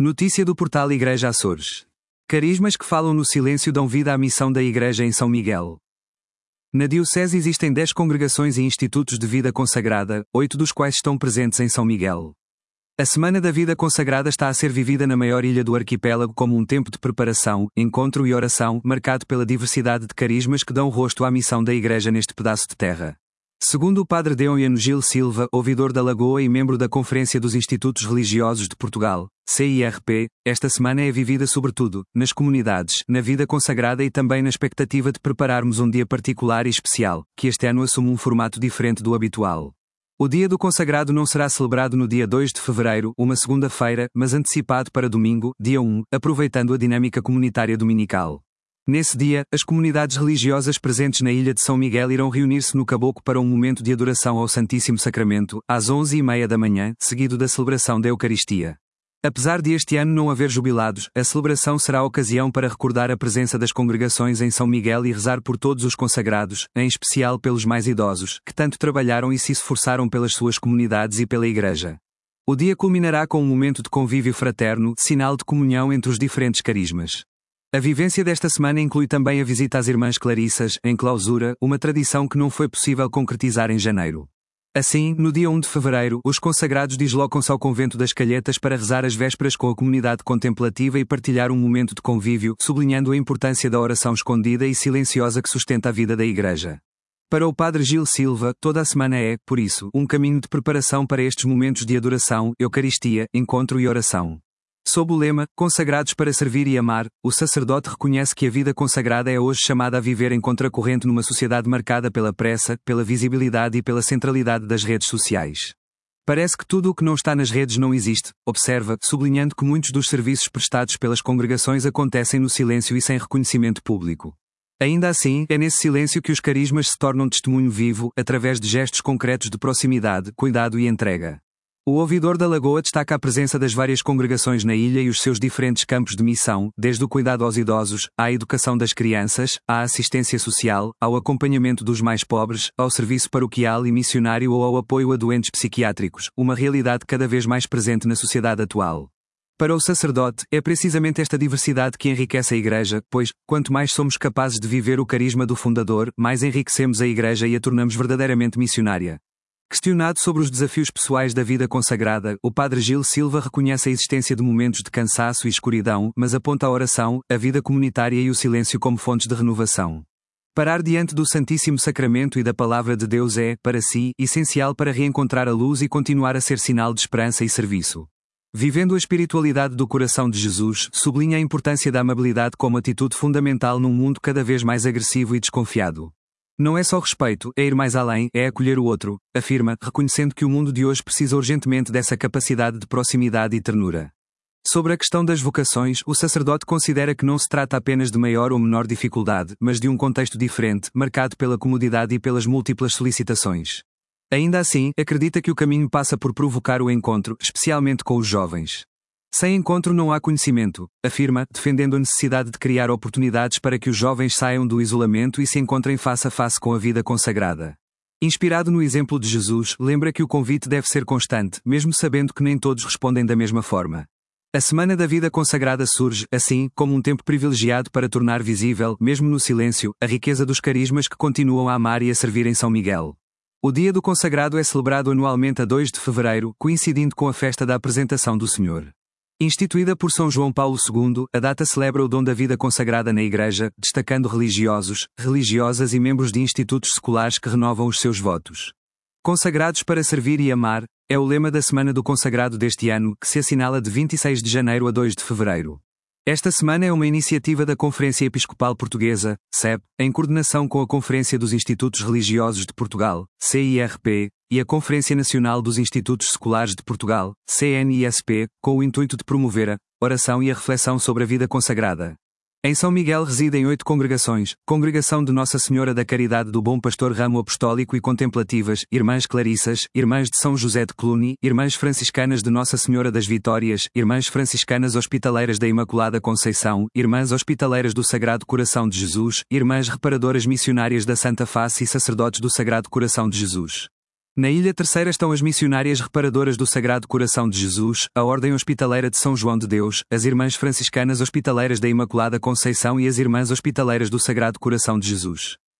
Notícia do portal Igreja Açores. Carismas que falam no silêncio dão vida à missão da Igreja em São Miguel. Na Diocese existem 10 congregações e institutos de vida consagrada, 8 dos quais estão presentes em São Miguel. A Semana da Vida Consagrada está a ser vivida na maior ilha do arquipélago como um tempo de preparação, encontro e oração, marcado pela diversidade de carismas que dão rosto à missão da Igreja neste pedaço de terra. Segundo o Padre Deoniano Gil Silva, ouvidor da Lagoa e membro da Conferência dos Institutos Religiosos de Portugal, CIRP, esta semana é vivida sobretudo, nas comunidades, na vida consagrada e também na expectativa de prepararmos um dia particular e especial, que este ano assume um formato diferente do habitual. O Dia do Consagrado não será celebrado no dia 2 de fevereiro, uma segunda-feira, mas antecipado para domingo, dia 1, aproveitando a dinâmica comunitária dominical. Nesse dia, as comunidades religiosas presentes na ilha de São Miguel irão reunir-se no Caboco para um momento de adoração ao Santíssimo Sacramento, às 11h30 da manhã, seguido da celebração da Eucaristia. Apesar de este ano não haver jubilados, a celebração será a ocasião para recordar a presença das congregações em São Miguel e rezar por todos os consagrados, em especial pelos mais idosos, que tanto trabalharam e se esforçaram pelas suas comunidades e pela Igreja. O dia culminará com um momento de convívio fraterno, sinal de comunhão entre os diferentes carismas. A vivência desta semana inclui também a visita às Irmãs Clarissas, em clausura, uma tradição que não foi possível concretizar em janeiro. Assim, no dia 1 de fevereiro, os consagrados deslocam-se ao Convento das Calhetas para rezar as vésperas com a comunidade contemplativa e partilhar um momento de convívio, sublinhando a importância da oração escondida e silenciosa que sustenta a vida da Igreja. Para o Padre Gil Silva, toda a semana é, por isso, um caminho de preparação para estes momentos de adoração, Eucaristia, encontro e oração. Sob o lema, Consagrados para Servir e Amar, o sacerdote reconhece que a vida consagrada é hoje chamada a viver em contracorrente numa sociedade marcada pela pressa, pela visibilidade e pela centralidade das redes sociais. Parece que tudo o que não está nas redes não existe, observa, sublinhando que muitos dos serviços prestados pelas congregações acontecem no silêncio e sem reconhecimento público. Ainda assim, é nesse silêncio que os carismas se tornam testemunho vivo, através de gestos concretos de proximidade, cuidado e entrega. O ouvidor da Lagoa destaca a presença das várias congregações na ilha e os seus diferentes campos de missão, desde o cuidado aos idosos, à educação das crianças, à assistência social, ao acompanhamento dos mais pobres, ao serviço paroquial e missionário ou ao apoio a doentes psiquiátricos, uma realidade cada vez mais presente na sociedade atual. Para o sacerdote, é precisamente esta diversidade que enriquece a Igreja, pois, quanto mais somos capazes de viver o carisma do fundador, mais enriquecemos a Igreja e a tornamos verdadeiramente missionária. Questionado sobre os desafios pessoais da vida consagrada, o Padre Gil Silva reconhece a existência de momentos de cansaço e escuridão, mas aponta a oração, a vida comunitária e o silêncio como fontes de renovação. Parar diante do Santíssimo Sacramento e da Palavra de Deus é, para si, essencial para reencontrar a luz e continuar a ser sinal de esperança e serviço. Vivendo a espiritualidade do coração de Jesus, sublinha a importância da amabilidade como atitude fundamental num mundo cada vez mais agressivo e desconfiado. Não é só respeito, é ir mais além, é acolher o outro, afirma, reconhecendo que o mundo de hoje precisa urgentemente dessa capacidade de proximidade e ternura. Sobre a questão das vocações, o sacerdote considera que não se trata apenas de maior ou menor dificuldade, mas de um contexto diferente, marcado pela comodidade e pelas múltiplas solicitações. Ainda assim, acredita que o caminho passa por provocar o encontro, especialmente com os jovens. Sem encontro não há conhecimento, afirma, defendendo a necessidade de criar oportunidades para que os jovens saiam do isolamento e se encontrem face a face com a vida consagrada. Inspirado no exemplo de Jesus, lembra que o convite deve ser constante, mesmo sabendo que nem todos respondem da mesma forma. A Semana da Vida Consagrada surge, assim, como um tempo privilegiado para tornar visível, mesmo no silêncio, a riqueza dos carismas que continuam a amar e a servir em São Miguel. O Dia do Consagrado é celebrado anualmente a 2 de fevereiro, coincidindo com a festa da apresentação do Senhor. Instituída por São João Paulo II, a data celebra o dom da vida consagrada na Igreja, destacando religiosos, religiosas e membros de institutos seculares que renovam os seus votos. Consagrados para servir e amar, é o lema da Semana do Consagrado deste ano, que se assinala de 26 de janeiro a 2 de fevereiro. Esta semana é uma iniciativa da Conferência Episcopal Portuguesa, CEP, em coordenação com a Conferência dos Institutos Religiosos de Portugal, CIRP, e a Conferência Nacional dos Institutos Seculares de Portugal, CNISP, com o intuito de promover a oração e a reflexão sobre a vida consagrada. Em São Miguel residem 8 congregações: Congregação de Nossa Senhora da Caridade do Bom Pastor Ramo Apostólico e Contemplativas, Irmãs Clarissas, Irmãs de São José de Cluny, Irmãs Franciscanas de Nossa Senhora das Vitórias, Irmãs Franciscanas Hospitaleiras da Imaculada Conceição, Irmãs Hospitaleiras do Sagrado Coração de Jesus, Irmãs Reparadoras Missionárias da Santa Face e Sacerdotes do Sagrado Coração de Jesus. Na Ilha Terceira estão as Missionárias Reparadoras do Sagrado Coração de Jesus, a Ordem Hospitaleira de São João de Deus, as Irmãs Franciscanas Hospitaleiras da Imaculada Conceição e as Irmãs Hospitaleiras do Sagrado Coração de Jesus.